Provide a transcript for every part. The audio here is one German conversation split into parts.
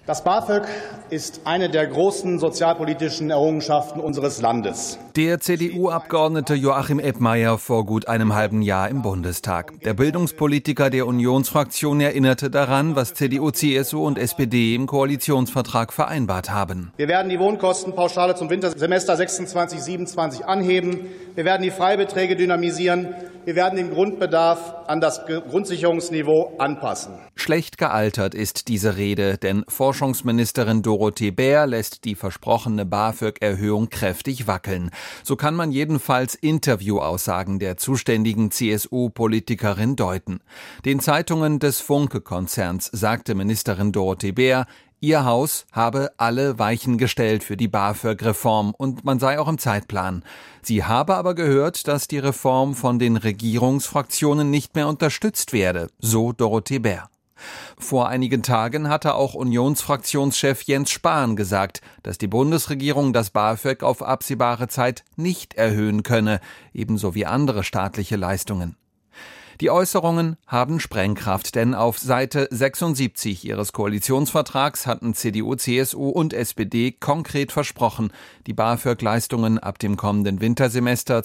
Das BAföG ist eine der großen sozialpolitischen Errungenschaften unseres Landes. Der CDU-Abgeordnete Joachim Eppmeier vor gut einem halben Jahr im Bundestag. Der Bildungspolitiker der Unionsfraktion erinnerte daran, was CDU, CSU und SPD im Koalitionsvertrag vereinbart haben. Wir werden die Wohnkostenpauschale zum Wintersemester 26/27 anheben. Wir werden die Freibeträge dynamisieren. Wir werden den Grundbedarf an das Grundsicherungsniveau anpassen. Schlecht gealtert ist diese Rede, denn Forschungsministerin Dorothee Bär lässt die versprochene BAföG-Erhöhung kräftig wackeln. So kann man jedenfalls Interviewaussagen der zuständigen CSU-Politikerin deuten. Den Zeitungen des Funke-Konzerns sagte Ministerin Dorothee Bär, ihr Haus habe alle Weichen gestellt für die BAföG-Reform und man sei auch im Zeitplan. Sie habe aber gehört, dass die Reform von den Regierungsfraktionen nicht mehr unterstützt werde, so Dorothee Bär. Vor einigen Tagen hatte auch Unionsfraktionschef Jens Spahn gesagt, dass die Bundesregierung das BAföG auf absehbare Zeit nicht erhöhen könne, ebenso wie andere staatliche Leistungen. Die Äußerungen haben Sprengkraft, denn auf Seite 76 ihres Koalitionsvertrags hatten CDU, CSU und SPD konkret versprochen, die BAföG-Leistungen ab dem kommenden Wintersemester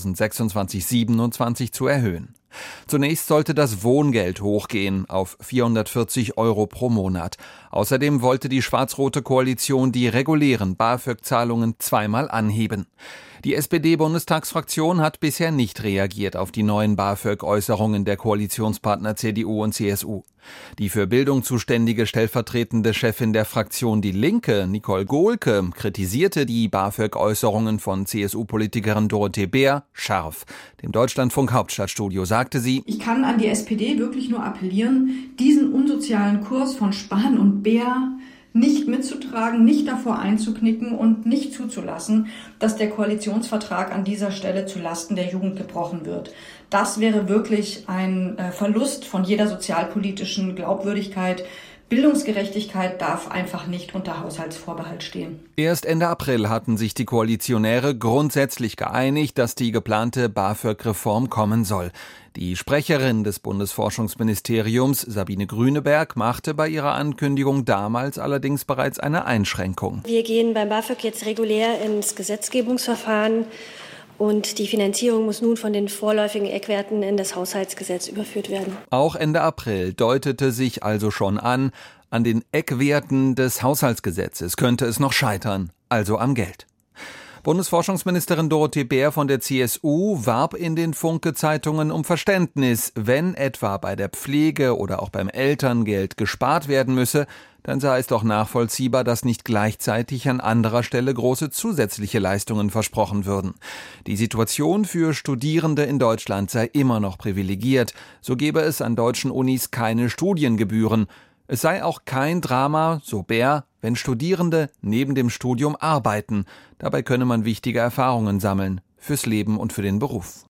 2026/27 zu erhöhen. Zunächst sollte das Wohngeld hochgehen auf 440 € pro Monat. Außerdem wollte die schwarz-rote Koalition die regulären BAföG-Zahlungen zweimal anheben. Die SPD-Bundestagsfraktion hat bisher nicht reagiert auf die neuen BAföG-Äußerungen der Koalitionspartner CDU und CSU. Die für Bildung zuständige stellvertretende Chefin der Fraktion Die Linke, Nicole Gohlke, kritisierte die BAföG-Äußerungen von CSU-Politikerin Dorothee Bär scharf. Dem Deutschlandfunk Hauptstadtstudio sagte sie: Ich kann an die SPD wirklich nur appellieren, diesen unsozialen Kurs von Spahn und Bär nicht mitzutragen, nicht davor einzuknicken und nicht zuzulassen, dass der Koalitionsvertrag an dieser Stelle zu Lasten der Jugend gebrochen wird. Das wäre wirklich ein Verlust von jeder sozialpolitischen Glaubwürdigkeit. Bildungsgerechtigkeit darf einfach nicht unter Haushaltsvorbehalt stehen. Erst Ende April hatten sich die Koalitionäre grundsätzlich geeinigt, dass die geplante BAföG-Reform kommen soll. Die Sprecherin des Bundesforschungsministeriums, Sabine Grüneberg, machte bei ihrer Ankündigung damals allerdings bereits eine Einschränkung. Wir gehen beim BAföG jetzt regulär ins Gesetzgebungsverfahren. Und die Finanzierung muss nun von den vorläufigen Eckwerten in das Haushaltsgesetz überführt werden. Auch Ende April deutete sich also schon an den Eckwerten des Haushaltsgesetzes könnte es noch scheitern, also am Geld. Bundesforschungsministerin Dorothee Bär von der CSU warb in den Funke-Zeitungen um Verständnis. Wenn etwa bei der Pflege oder auch beim Elterngeld gespart werden müsse, dann sei es doch nachvollziehbar, dass nicht gleichzeitig an anderer Stelle große zusätzliche Leistungen versprochen würden. Die Situation für Studierende in Deutschland sei immer noch privilegiert. So gebe es an deutschen Unis keine Studiengebühren. Es sei auch kein Drama, so Bär, wenn Studierende neben dem Studium arbeiten. Dabei könne man wichtige Erfahrungen sammeln fürs Leben und für den Beruf.